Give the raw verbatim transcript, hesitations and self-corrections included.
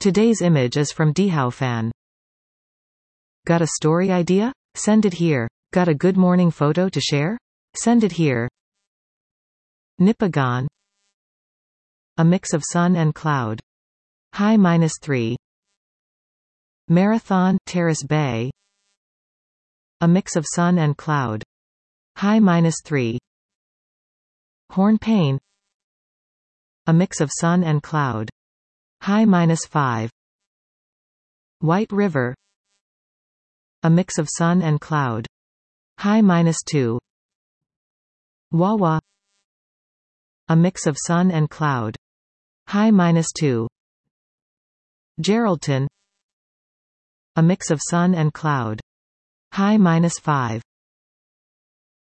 Today's image is from Dihaofan. Got a story idea? Send it here. Got a good morning photo to share? Send it here. Nipagon. A mix of sun and cloud. High minus three. Marathon, Terrace Bay. A mix of sun and cloud. High minus three. Hornpain. A mix of sun and cloud. High minus five. White River. A mix of sun and cloud. High minus two. Wawa. A mix of sun and cloud. High minus two. Geraldton. A mix of sun and cloud. High minus five.